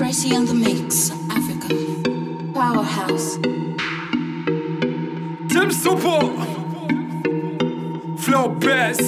Tracy on the mix, Africa. Powerhouse. Tim Super. Flow best.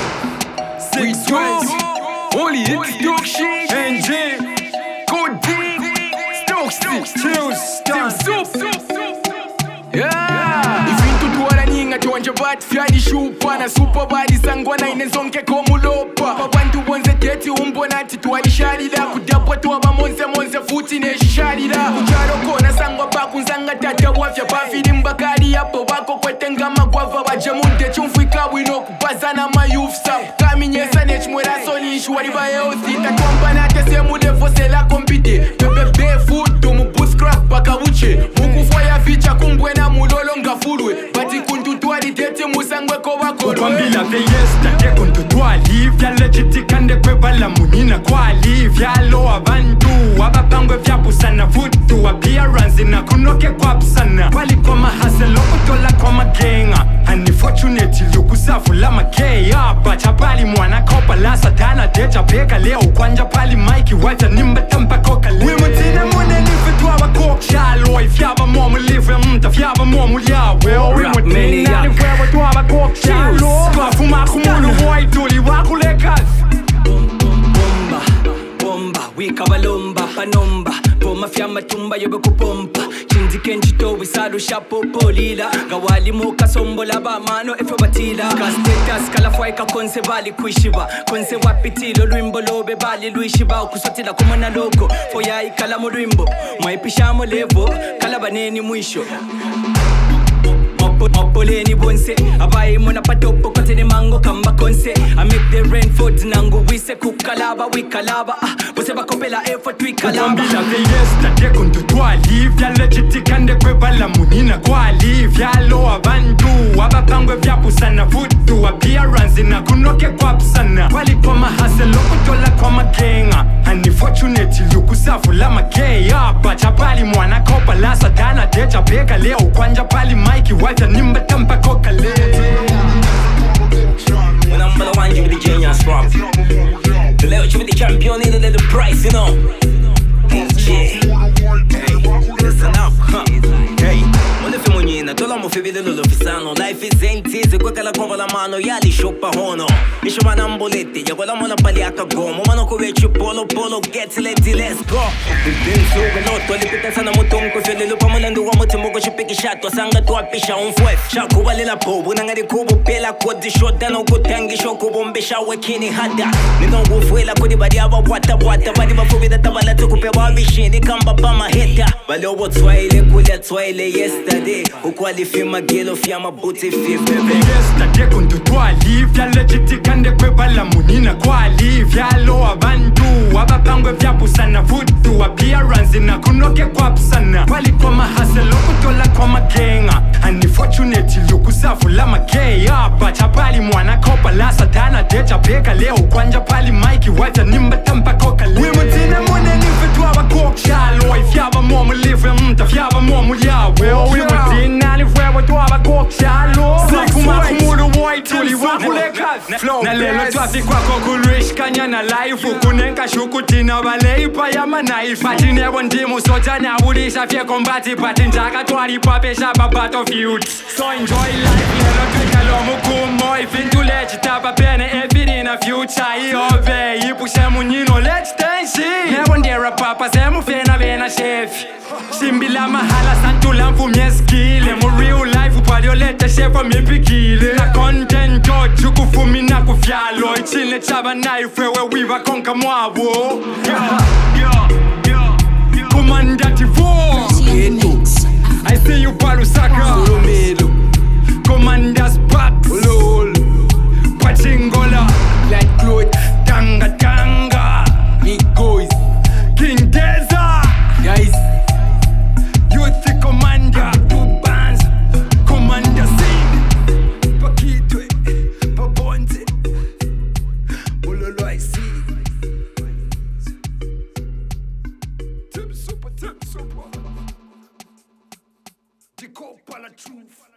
620. Only introduction. Engine. Good deep. Stokes. Chills. Tim Super. Yeah. Ivintu tuwara ninga tuwanja bat fyadi shupa na super body sangwana inezonke komulopa abantu bonze teti umbonati tuwali shalida kudabwa tuwaba monze futi neshalida kucharo kona sangwa baku nzanga tata wafya bafiri mbakari yapo bako kwetenga magwava bajemunte chumfika wino kupazana mayufsa kaminyesa nechmwera solishu waliba healthy takwamba nate semule vose la kompite bebebe futu mubuscrap baka uche mukufwaya ficha kumbwena mulolo ngafulwe bati kuntutwali tete musangwe kobakolwe kwambila veyesta te kuntutwali vyalechitikande kwebala munina kwali vyalo abantu abapangwe vyapusana futu appearance na kunoke kwapsana waliko mahaselo kutola kwa magenga unfortunately kusafula makeya bacha pali mwana kopa la satana deja beka leo kwanja pali mike wacha nimba tampa koka le wimutina mune nifetwa bakokshalo ifyaba momu live mta fyaba momu yawe wimutina nifewa twa bakokshalo kwafuma kumulu waituli wakuleka bomba wikabalomba panomba poma fyama tumba yobe kupompa chinzike njito wisalo shapo polila gawali moka sombola ba mano efo batila ka status kala fwaika konse bali kuishiba konse wapitilo lwimbo lobe bali luishiba kusotila kumana loko foya ikala mo lwimbo maipishamo levo kala baneni mwisho Mopoleni bonse abayi mona patopo kote mango kamba konse I make the rain food nangu wise kukalaba wikalaba bose bakopela effort wikalaba kwambila veyesta te kuntutwali vyalechitikande kwebala munina kwali vyalo abantu abapangwe vyapusana futu appearance na kunoke kwapsana waliko mahaselo kutola kwa magenga unfortunately kusafula makeya bacha pali mwana kopa la satana deja beka leo kwanja pali mike wacha nimba tampa koka le When I'm the one, you the genius from the level you the champion, need a little price, you know. Hey, listen up, hey. Molefe monyena, tola mo febile lolo fisano. Life is empty, se kweka la kova la mano, yali shopa hono. Isho manambolete, yagola mona pali akagomo. Mano kuwechu polo, get leti, let's go. Denso veloto, lipita sana motongo. Fele lupa molendo wa motimoko, shipiki shato. Sanga tu apisha unfwef. Shaku wale la pobu, nangari kubo pela kodi shota. No kutangi shoko bombe shawe kini hada. Nino gufuela kodi badi aba wata. Badi bafubida tabala tukupe wabishini kamba pama heta. Bali obo twaile kulia twaile yesterday. Ukwalifi magelo fyama buti fi bebe yesterday kuntutwali vyalechitikande kwebala munina kwali vyalo abantu abapangwe vyapusana futu appearance na kunoke kwapsana waliko mahaselo kutola kwa magenga unfortunately kusafula makeya bacha pali mwana kopa la satana deja beka leo kwanja pali mike wacha nimba tampa koka le wimutina mune nifetwa bakokshalo ifyaba momu live mta fyaba momu yawe wimutina nifewa twa bakokshalo safuma kumulu waituli wakuleka na lelo twafi kwako kulwishkanya na life kunenka shukutina baleipa ya manaifa chinebo ndimu soja na ulisha fye kombati pati njaka twali papesha battlefield so enjoy life lelo twekalo mukumo ifintulechi tapa pene every in a future iove ipushe munyino let's dance nebo ndera papa semu fena vena chef simbila mahala santula mfumye skile mu real life upaliolete shefa mipikile na content joju kufumi na kufyalo ichile chaba knife wewe wiva konka mwabo Commander Tivo Tracy on the mix, Africa. I see you Palusaka Commander's back Pachingola Light cloth Tanga Big boys King Deza Guys Youth Commander Two bands Commander C Pakitwe Pabonte Bololo I see Tip super The Copa la truth